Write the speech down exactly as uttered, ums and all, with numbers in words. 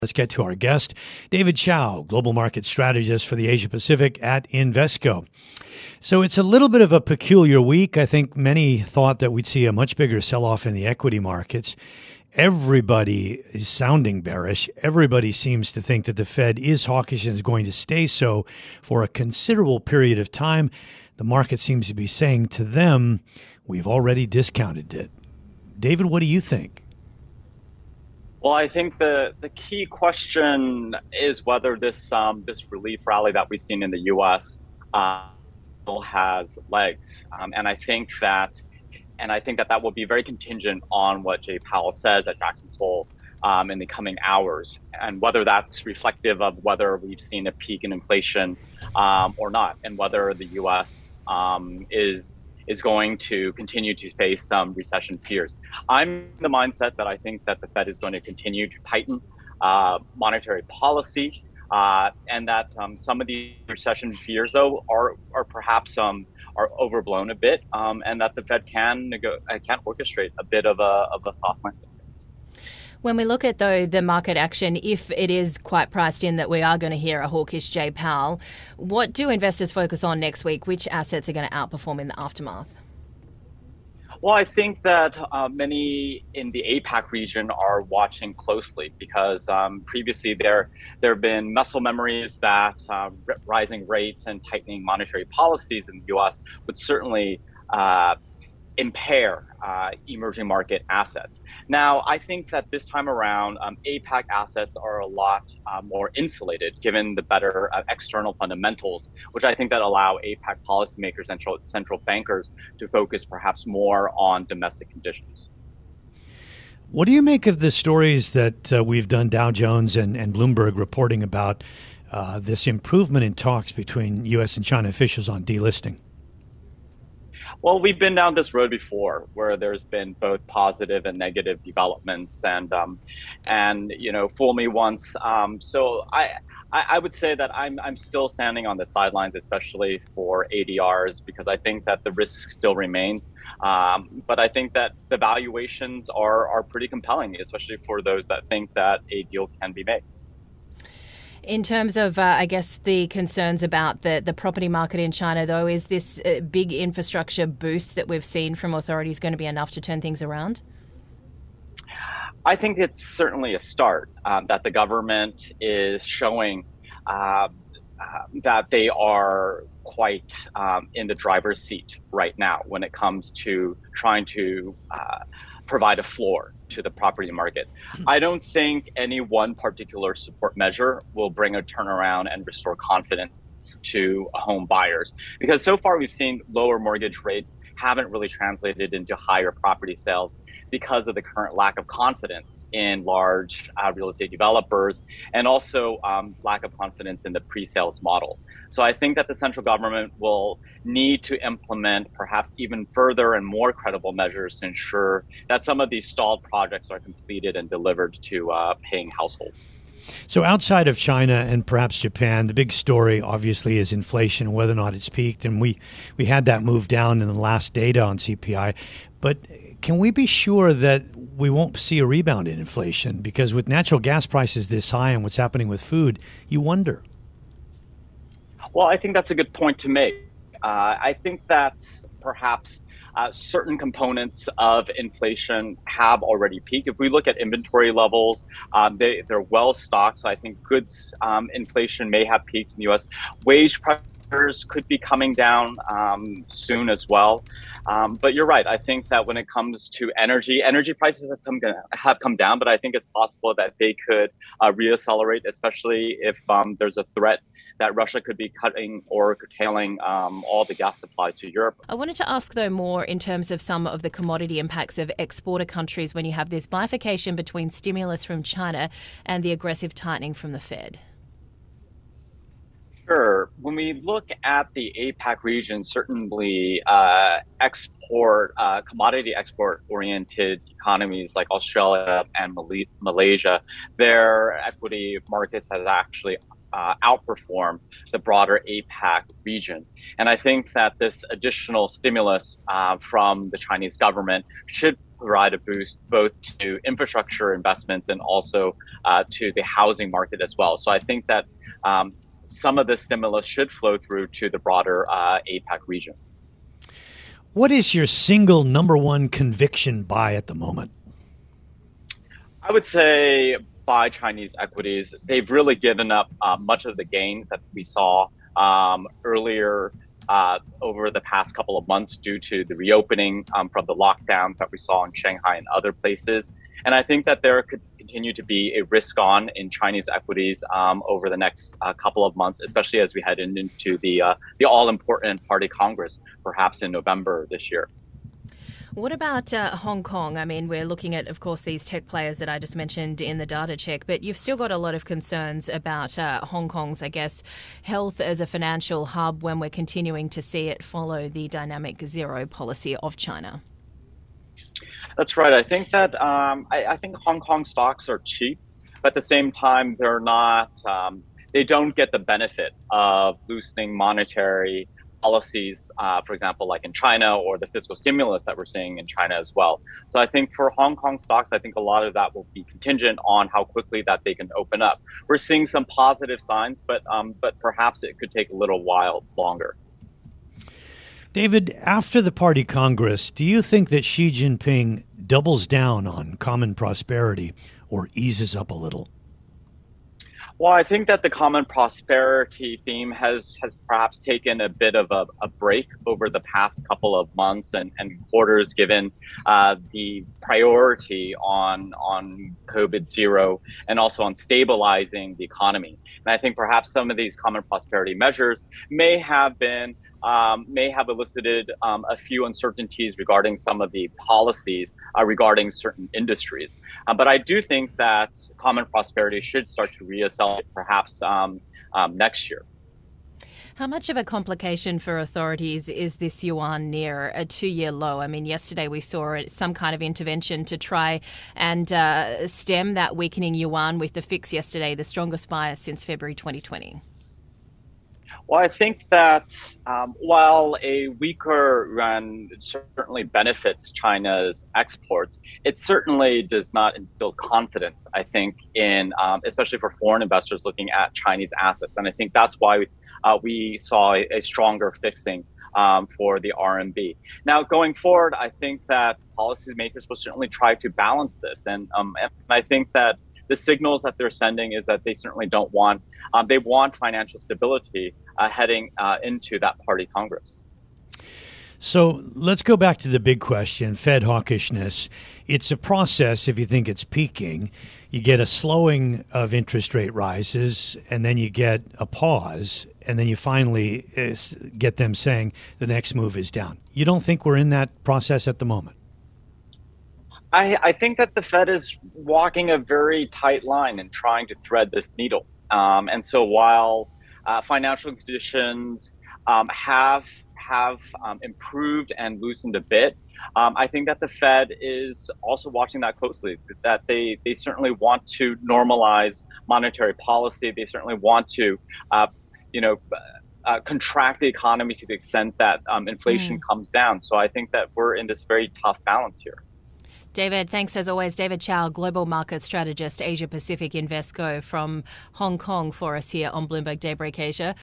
Let's get to our guest, David Chow, Global Market Strategist for the Asia Pacific at Invesco. So it's a little bit of a peculiar week. I think many thought that we'd see a much bigger sell-off in the equity markets. Everybody is sounding bearish. Everybody seems to think that the Fed is hawkish and is going to stay so for a considerable period of time. The market seems to be saying to them, we've already discounted it. David, what do you think? Well, I think the, the key question is whether this um, this relief rally that we've seen in the U S uh, still has legs, um, and I think that and I think that that will be very contingent on what Jay Powell says at Jackson Hole um, in the coming hours, and whether that's reflective of whether we've seen a peak in inflation um, or not, and whether the U S um, is. is going to continue to face some recession fears. I'm in the mindset that I think that the Fed is going to continue to tighten uh, monetary policy, uh, and that um, some of the recession fears, though, are are perhaps um, are overblown a bit, um, and that the Fed can nego- uh, can orchestrate a bit of a of a soft landing. When we look at, though, the market action, if it is quite priced in that we are going to hear a hawkish Jay Powell, what do investors focus on next week? Which assets are going to outperform in the aftermath? Well, I think that uh, many in the APAC region are watching closely because um, previously there there have been muscle memories that uh, rising rates and tightening monetary policies in the U S would certainly uh, impair uh, emerging market assets. Now, I think that this time around, um, APAC assets are a lot uh, more insulated given the better uh, external fundamentals, which I think that allow APAC policymakers and central bankers to focus perhaps more on domestic conditions. What do you make of the stories that uh, we've done, Dow Jones and, and Bloomberg reporting about uh, this improvement in talks between U S and China officials on delisting? Well, we've been down this road before, where there's been both positive and negative developments, and um, and you know, fool me once. Um, so I, I I would say that I'm I'm still standing on the sidelines, especially for A D Rs, because I think that the risk still remains. Um, but I think that the valuations are are pretty compelling, especially for those that think that a deal can be made. In terms of, uh, I guess, the concerns about the, the property market in China, though, is this uh, big infrastructure boost that we've seen from authorities going to be enough to turn things around? I think it's certainly a start um, that the government is showing uh, uh, that they are quite um, in the driver's seat right now when it comes to trying to uh, provide a floor to the property market. I don't think any one particular support measure will bring a turnaround and restore confidence to home buyers, because so far we've seen lower mortgage rates haven't really translated into higher property sales because of the current lack of confidence in large uh, real estate developers, and also um, lack of confidence in the pre-sales model. So I think that the central government will need to implement perhaps even further and more credible measures to ensure that some of these stalled projects are completed and delivered to uh, paying households. So outside of China and perhaps Japan, the big story obviously is inflation and whether or not it's peaked. And we, we had that move down in the last data on C P I. But can we be sure that we won't see a rebound in inflation? Because with natural gas prices this high and what's happening with food, you wonder. Well, I think that's a good point to make. Uh, I think that perhaps Uh, certain components of inflation have already peaked. If we look at inventory levels, um, they, they're well stocked. So I think goods um, inflation may have peaked in the U S. Wage pressures could be coming down um, soon as well. Um, but you're right. I think that when it comes to energy, energy prices have come have come down, but I think it's possible that they could uh, reaccelerate, especially if um, there's a threat that Russia could be cutting or curtailing um, all the gas supplies to Europe. I wanted to ask, though, more in terms of some of the commodity impacts of exporter countries when you have this bifurcation between stimulus from China and the aggressive tightening from the Fed. Sure. When we look at the APAC region, certainly uh, export, uh, commodity export-oriented economies like Australia and Mal- Malaysia, their equity markets has actually uh, outperform the broader APAC region. And I think that this additional stimulus uh, from the Chinese government should provide a boost both to infrastructure investments and also uh, to the housing market as well. So I think that um, some of the stimulus should flow through to the broader uh, APEC region. What is your single number one conviction buy at the moment? I would say buy Chinese equities. They've really given up uh, much of the gains that we saw um, earlier uh, over the past couple of months due to the reopening um, from the lockdowns that we saw in Shanghai and other places. And I think that there could continue to be a risk on in Chinese equities um, over the next uh, couple of months, especially as we head into the uh, the all-important Party Congress, perhaps in November this year. What about uh, Hong Kong? I mean, we're looking at, of course, these tech players that I just mentioned in the data check, but you've still got a lot of concerns about uh, Hong Kong's, I guess, health as a financial hub when we're continuing to see it follow the dynamic zero policy of China. That's right. I think that um, I, I think Hong Kong stocks are cheap, but at the same time, they're not. Um, they don't get the benefit of loosening monetary policies, uh, for example, like in China, or the fiscal stimulus that we're seeing in China as well. So I think for Hong Kong stocks, I think a lot of that will be contingent on how quickly that they can open up. We're seeing some positive signs, but um, but perhaps it could take a little while longer. David, after the Party Congress, do you think that Xi Jinping doubles down on common prosperity or eases up a little? Well, I think that the common prosperity theme has has perhaps taken a bit of a, a break over the past couple of months and, and quarters, given uh, the priority on on COVID zero and also on stabilizing the economy. And I think perhaps some of these common prosperity measures may have been Um, may have elicited um, a few uncertainties regarding some of the policies uh, regarding certain industries. Uh, but I do think that common prosperity should start to reaccelerate perhaps um, um, next year. How much of a complication for authorities is this yuan near a two-year low? I mean, yesterday we saw some kind of intervention to try and uh, stem that weakening yuan with the fix yesterday, the strongest bias since February twenty twenty. Well, I think that um, while a weaker yuan certainly benefits China's exports, it certainly does not instill confidence, I think, in um, especially for foreign investors looking at Chinese assets. And I think that's why uh, we saw a, a stronger fixing um, for the R M B. Now, going forward, I think that policymakers will certainly try to balance this. And, um, and I think that the signals that they're sending is that they certainly don't want, um, they want financial stability uh, heading uh, into that Party Congress. So let's go back to the big question, Fed hawkishness. It's a process. If you think it's peaking, you get a slowing of interest rate rises, and then you get a pause, and then you finally uh, get them saying the next move is down. You don't think we're in that process at the moment? I, I think that the Fed is walking a very tight line and trying to thread this needle. Um, and so while uh, financial conditions um, have have um, improved and loosened a bit, um, I think that the Fed is also watching that closely, that they, they certainly want to normalize monetary policy. They certainly want to, uh, you know, uh, contract the economy to the extent that um, inflation mm. comes down. So I think that we're in this very tough balance here. David, thanks as always. David Chow, Global Market Strategist, Asia Pacific Invesco from Hong Kong for us here on Bloomberg Daybreak Asia.